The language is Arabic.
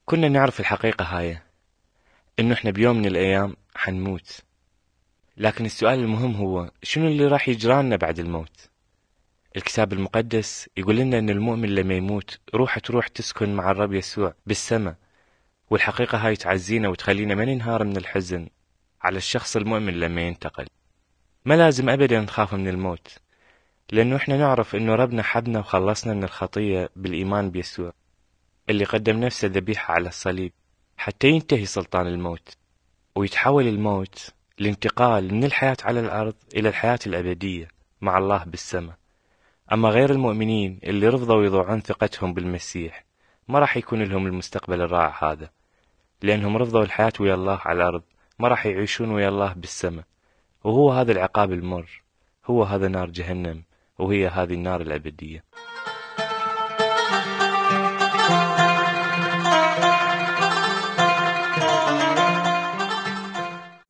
كنا نعرف الحقيقة هاي، إنه إحنا بيوم من الأيام حنموت. لكن السؤال المهم هو شنو اللي راح يجرالنا بعد الموت؟ الكتاب المقدس يقول لنا إن المؤمن لما يموت روحه تروح تسكن مع الرب يسوع بالسماء، والحقيقة هاي تعزينا وتخلينا ما ننهار من الحزن على الشخص المؤمن لما ينتقل. ما لازم أبدا نخاف من الموت، لأنه إحنا نعرف إنه ربنا حبنا وخلصنا من الخطية بالإيمان بيسوع اللي قدم نفسه ذبيحة على الصليب حتى ينتهي سلطان الموت، ويتحول الموت لانتقال من الحياة على الأرض إلى الحياة الأبدية مع الله بالسماء. أما غير المؤمنين اللي رفضوا يضعون ثقتهم بالمسيح ما راح يكون لهم المستقبل الرائع هذا، لأنهم رفضوا الحياة ويا الله على الأرض، ما راح يعيشون ويا الله بالسماء. وهو هذا العقاب المر، هو هذا نار جهنم، وهي هذه النار الأبدية.